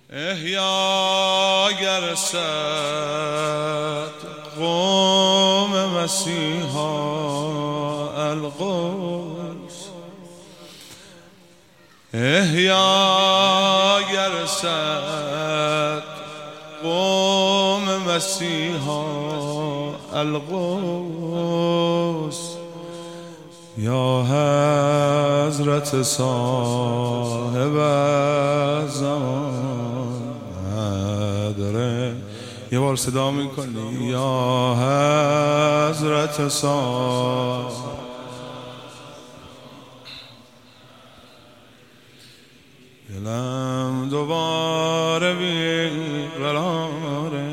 احیا رسد قوم مسیحا القدس، احیا رسد قوم مسیحا القدس. یا حضرت صاحب زمان داره، یه بار صدا میکنی یا حضرت صاحب. دلم دوباره بیقراره،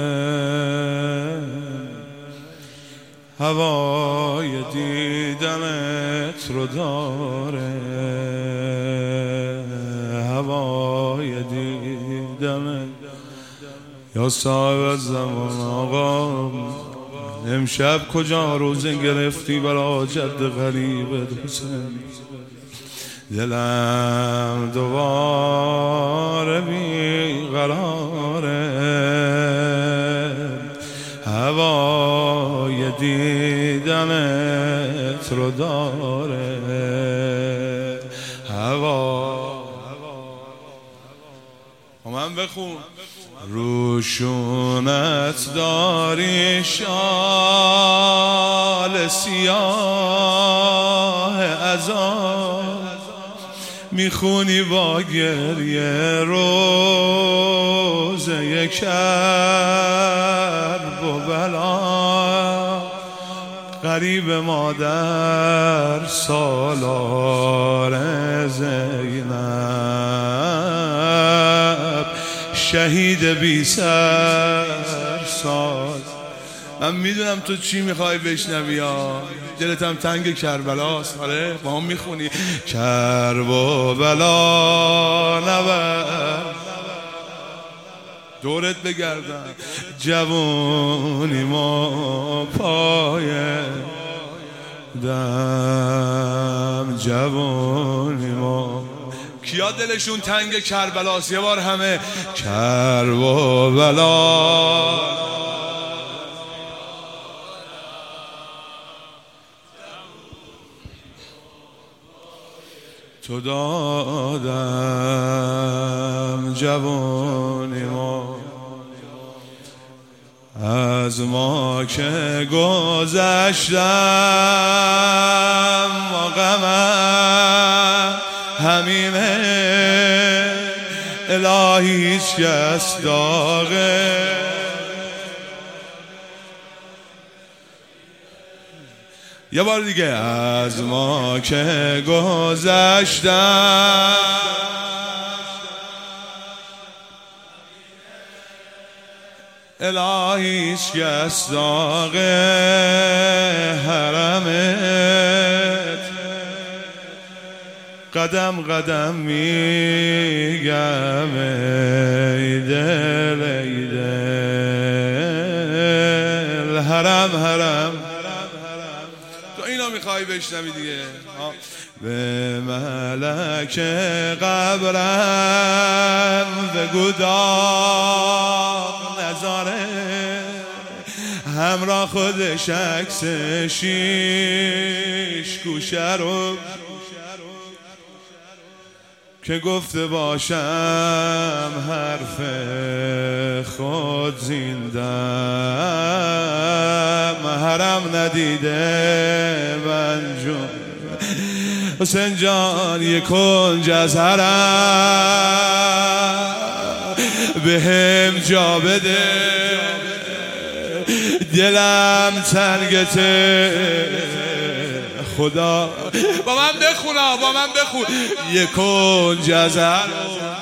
هوای دیدنت رو داره، هوای دیدنت. یا صاحب زمان آقا، امشب کجا روزه گرفتی برا جد غریبت حسین؟ دلم دوباره بیقراره، هوای دیدنت رو داره، هوا. من بخون. روشونت داری شال سیاه عذاب، میخونی با گریه روزه کرب و بلا، غریب مادر سالار زینب، شهید بی سر سال. من میدونم تو چی میخوای بشنوی، دلتم تنگ کربلاست. آره با هم میخونی کرب و بلا نبر دورت بگردم، جوونی ما پای دم، جوونی ما. کیا دلشون تنگ کربلاست؟ یه بار همه کرب و بلا. تو دادم جوانی ما، از ما که گذشتم و غمم همینه، الهی هیچ کس داغه. یه بار دیگه. از ما که گذشتم الهی هیچ کس داغ حرمت، قدم قدم میگم ای دل ای دل، حرم حرم. تو اینا میخوای بشنوی دیگه. به ملک قبرم بگو داغ نذاره، همراه خودش عکس شیش گوشه رو که گفته باشم حرف خود زیندم، حرم ندیده من جون حسین جان، یک کنج از حرم به هم جا بده، دلم تنگته خدا. با من بخونا، با من بخون. یک کنج از حرم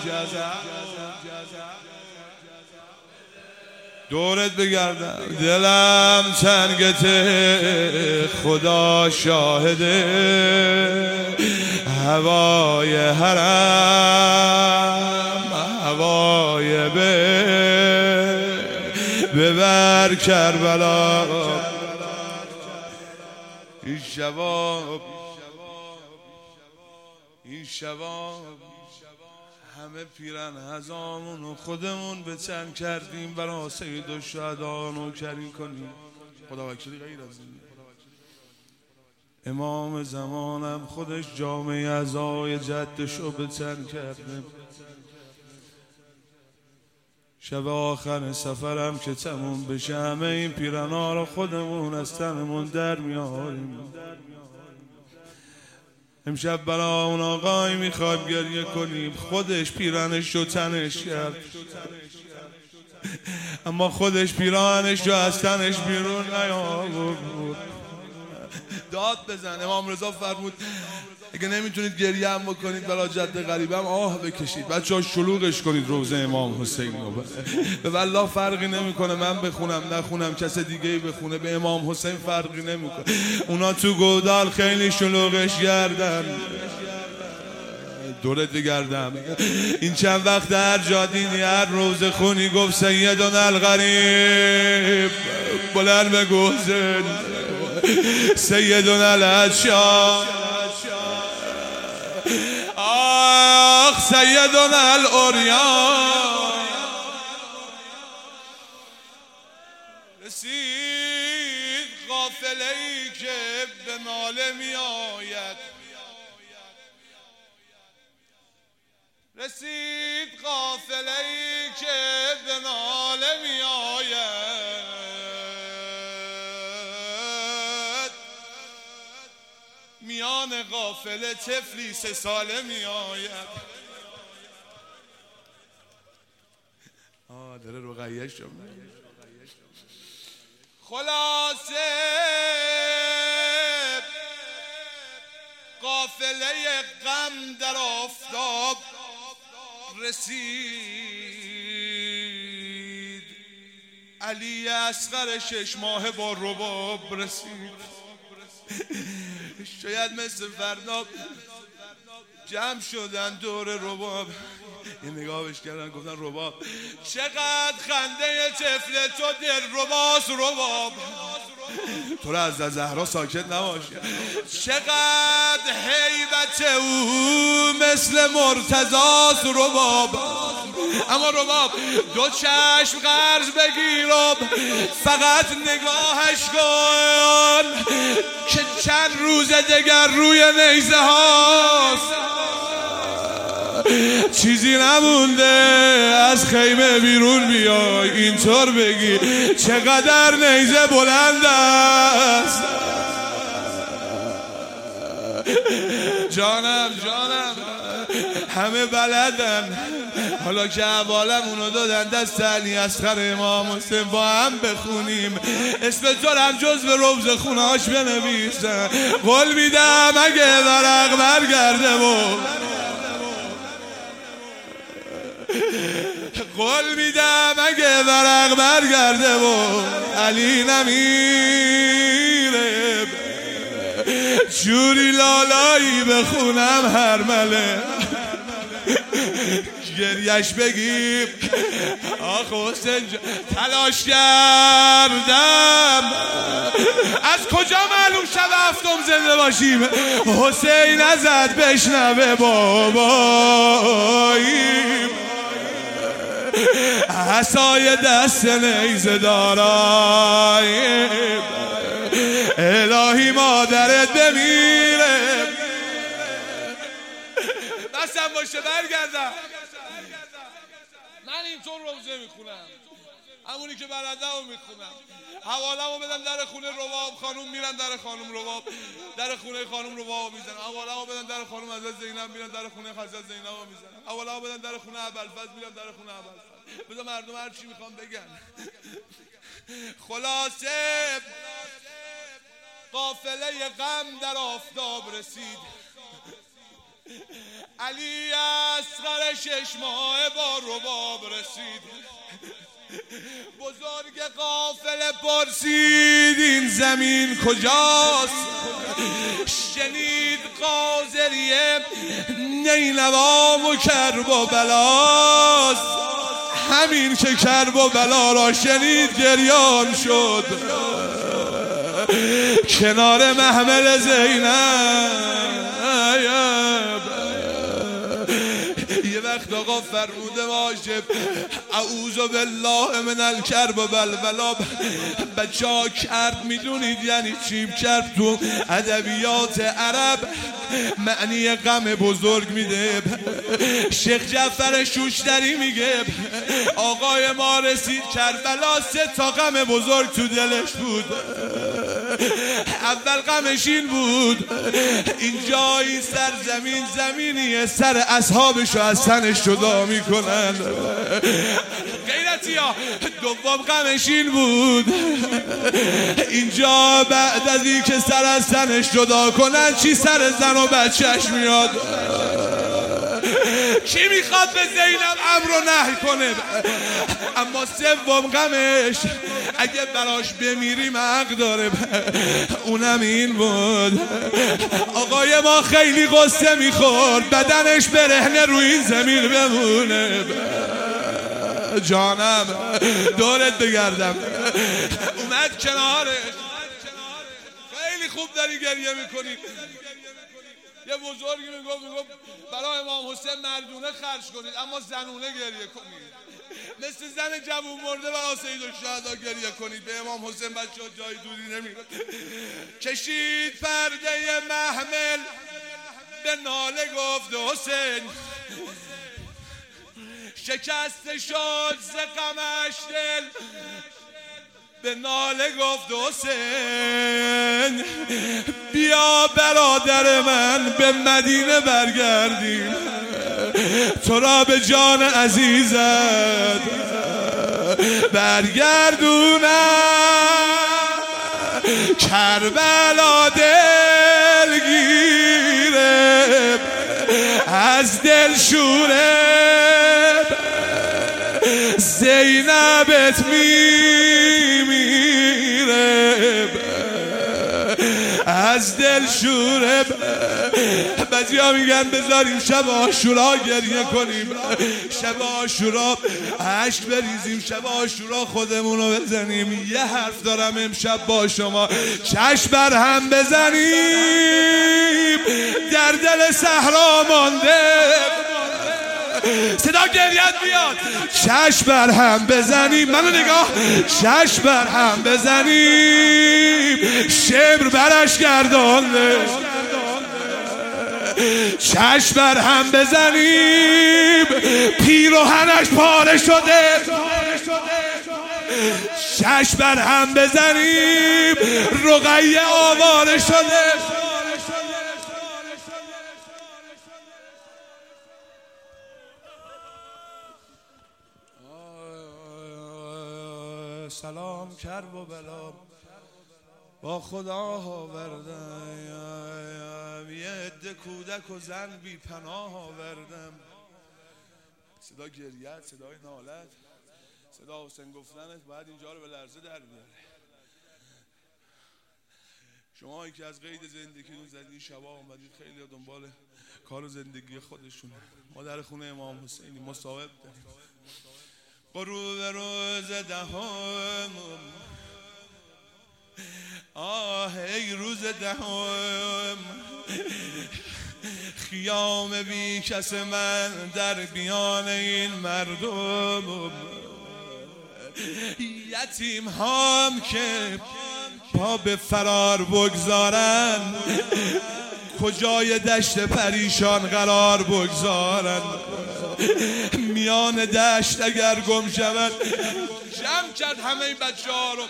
دورت بگردم، دلم تنگته خدا شاهده، هوای حرم هوای ببر کربلا. این شباب همه پیرن هزامون و خودمون به چند کردیم برا سید الشهدا نوکری کنیم. خدا وکیلی غیر از این. امام زمانم خودش جامعه عزای جدشو به چند کرده. شب آخر سفرم که تموم بشه همه این پیرنا رو خودمون از تنمون در میاریم. امشب برا اون آقای میخوایم گریه کنیم. خودش پیرانش رو تنش کرد اما خودش پیرانش رو از تنش بیرون نیاورد. داد بزن. امام رضا فرمود اگه نمیتونید گریه هم بکنید برای جد غریبم آه بکشید. بچه‌ها شلوغش کنید روزه امام حسین رو. به والله فرقی نمیکنه من بخونم نخونم کس دیگه‌ای بخونه، به امام حسین فرقی نمیکنه. اونا تو گودال خیلی شلوغش کردن. دورت بگردم این چند وقت هر جا دینی هر روزه خونی گفت سیدنا الغریب بلند بگو حسین سیدنا العطشان آخ سیدنا العریان. رسید قافله‌ای که به ناله می آید. رسید قافله‌ای که به ناله می آید. میان قافله طفلی 3 ساله می آید. داره رقیه شد. خلاصه قافله غم در آفتاب رسید. علی اصغر 6 ماه با رباب رسید. شاید مثل فردا جمع شدن دور رباب یه نگاهش کردن گفتن رباب چقدر خنده طفل تو دل رباس رباب. تو را از زهرا ساکت نباش. چقدر هیبت او مثل مرتضاس رباب. اما رباب 2 چشم قرض بگیرم فقط نگاهش کن که چند روز دیگر روی نیزه هاست. چیزی نمونده از خیمه بیرون بیای اینطور بگی چقدر نیزه بلند است. جانم همه بلدن. حالا که حوالم اونو دادن دست علی اصغر امام حسین با هم بخونیم اسم تو هم جزو روز خونهاش بنویسن. قول میدم اگه ورق برگرده و قول میدم اگه ورق برگرده و علی نمیره جوری لالایی بخونم هر مله گریش بگیم آخ حسین تلاش کردم. از کجا معلوم شب هفتم زنده باشیم؟ حسین ازت بشنوه باباییم عصای دست نیزه داراییم الهی مادرت بمیره. بسم باشه برگردم. من اینطور روزه میخونم همونی که بلده رو میخونم. حواله رو بدم در خونه رباب خانوم میرن در خانوم رباب در خونه خانوم رباب میزنن. حواله رو بدم در خانوم حضرت زینب میرن در خونه حضرت زینب رو میزنن. حواله رو بدم در خونه ابوالفضل میرن در خونه ابوالفضل. بذار مردم هر چی میخوام بگن. خلاصه قافله غم در آفتاب رسید. علی اصغر 6 ماه با رباب رسید. بزرگ قافله پرسید این زمین کجاست؟ شنید قاضریه نینوا و کرب و بلاست. همین که کرب و بلا را شنید گریان شد کنار محمل زینب. یه وقت آقا فرموده باشه اعوذ بالله من الکرب و بلبلا. بچه ها کرب میدونید یعنی چی؟ کرب تو ادبیات عرب معنی غم بزرگ میده. شیخ جعفر شوشتری میگه آقای ما رسید کربلا 3 تا غم بزرگ تو دلش بود. اول غمش این بود اینجا این سرزمین زمینیه سر اصحابشو از تنش جدا میکنن. غیرتی ها. دوم غمش این بود اینجا بعد از این که سر از تنش جدا کنن چی سر زن و بچهش میاد. کی میخواد به زینب امر و نهی کنه؟ اما سوم غمش اگه براش بمیریم حق داره اونم این بود آقای ما خیلی قصه میخورد بدنش برهنه روی این زمین بمونه. جانم دورت بگردم اومد کنارش. خیلی خوب داری گریه میکنی. یه بزرگی میگفت برای امام حسین مردونه خرج کنید اما زنونه گریه کنید. مثل زن جوون مرده برای سید الشهدا گریه کنید. به امام حسین بچه ها جای دوری نمیره. کشید پرده محمل به ناله گفت حسین شکست شد ز غمش دل به ناله گفت حسین بیا برادر من به مدینه برگردیم تو را به جان عزیزت برگردونم. کربلا دلگیره از دل شوره زینبت میمیره از دل شوره. بعضی ها میگن بذاریم شب عاشورا گریه کنیم شب عاشورا اشک بریزیم شب عاشورا خودمونو بزنیم. یه حرف دارم امشب با شما چشم بر هم بزنیم در دل صحرا مانده صدا گریت بیاد. چشم بر هم بزنیم منو نگاه چشم بر هم بزنیم شمر برش گردانده چشم بر هم بزنیم پیراهنش پاره شده چشم بر هم بزنیم رقیه آواره شده. سلام کرب و بلا با خدا آوردم یه عده کودک و زن بی پناه آوردم. صدا گریت صدای نالت صدا حسین گفتنت باید اینجا رو به لرزه در بیاره. شما که از قید زندگیتون زدید شبا اومدید خیلی دنبال کار و زندگی خودشون. ما در خونه امام حسینی مصاحب داریم. غروب روز دهم ای روز دهم خیام بی کس من در بیان این مردم یتیم هام که پا به فرار بگذارن کجای دشت پریشان قرار بگذارن. میان دشت اگر گم شود جمع کرد همه این بچه ها رو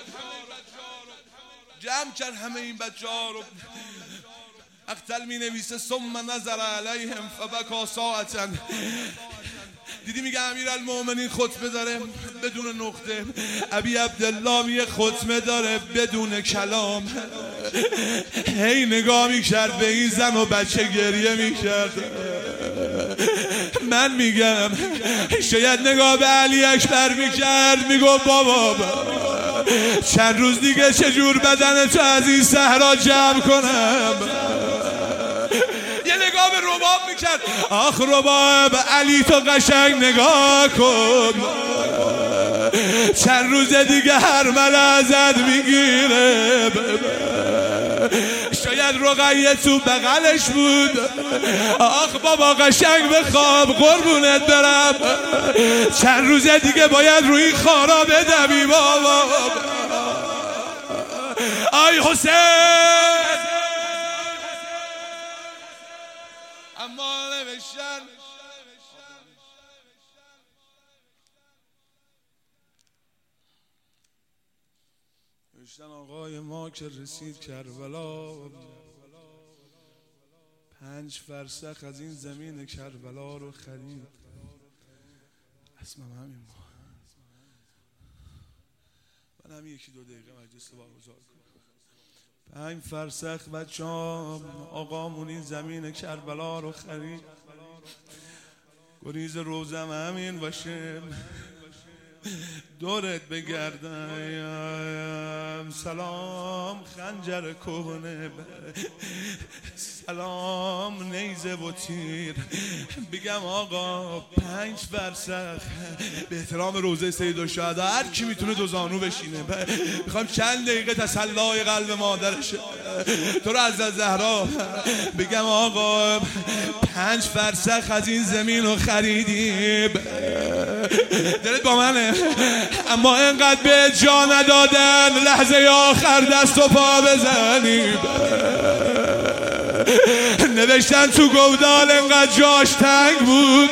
اختل می نویسه ثم نظر علیهم فبکا ساعتا. دیدی میگه امیرالمومنین خطبه داره بدون نقطه ابی عبدالله میگه خطبه داره بدون کلام. هی نگاه میکرد به این زن و بچه گریه میکرد. من میگم شاید نگاه به علی اکبر میکرد میگو بابا چند روز دیگه چجور بدنتو از این صحرا جمع کنم. یه نگاه به رباب میکرد آخ رباب علی تو قشنگ نگاه کن چند روز دیگه هر ملحظت میگیره. شاید رقیه تو بغلش بود. آخ بابا قشنگ بخواب قربونت برم، چند روز دیگه باید روی این خارا بدوی بابا. آی حسین اما نوشتن آقای ما که رسید کربلا، 5 فرسخ از این زمین کربلا رو خرید. اسمم همین ما. من هم 1-2 دقیقه مجلس رو برگزار کنم. 5 فرسخ بچه‌ام آقامون این زمین کربلا رو خرید. گریز روزم همین باشه، دورت بگردم. سلام خنجر کهنه، سلام نیزه و تیر. بگم آقا 5 فرسخ به احترام روزه سید الشهدا هر کی میتونه 2 زانو بشینه. میخوام چند دقیقه تسلای قلب مادرشه تو رو از زهرا. بگم آقا 5 فرسخ از این زمین رو خریدیم. دلت با منه، اما اینقدر به جا ندادن لحظه آخر دست و پا بزنیم. نوشتن تو گودال اینقدر جاش تنگ بود.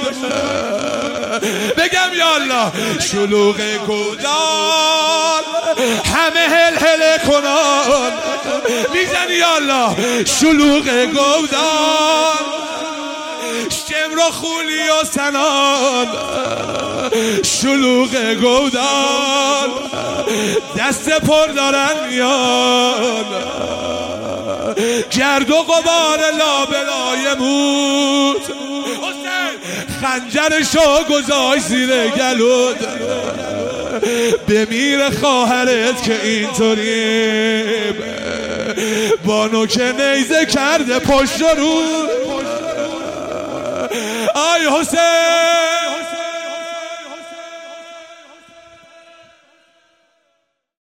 بگم یالله شلوغ گودال همه هل کنان. میزنی یالله شلوغ گودال شمر و خولی و سنان. شلوغ گودال دست پر دارن میان. گرد و غبار لابلای موت. حسین خنجرشو گذاشت زیر گلود. بمیر خواهرت که اینطوری بانو که نیزه کرده پشت رو. آی حسین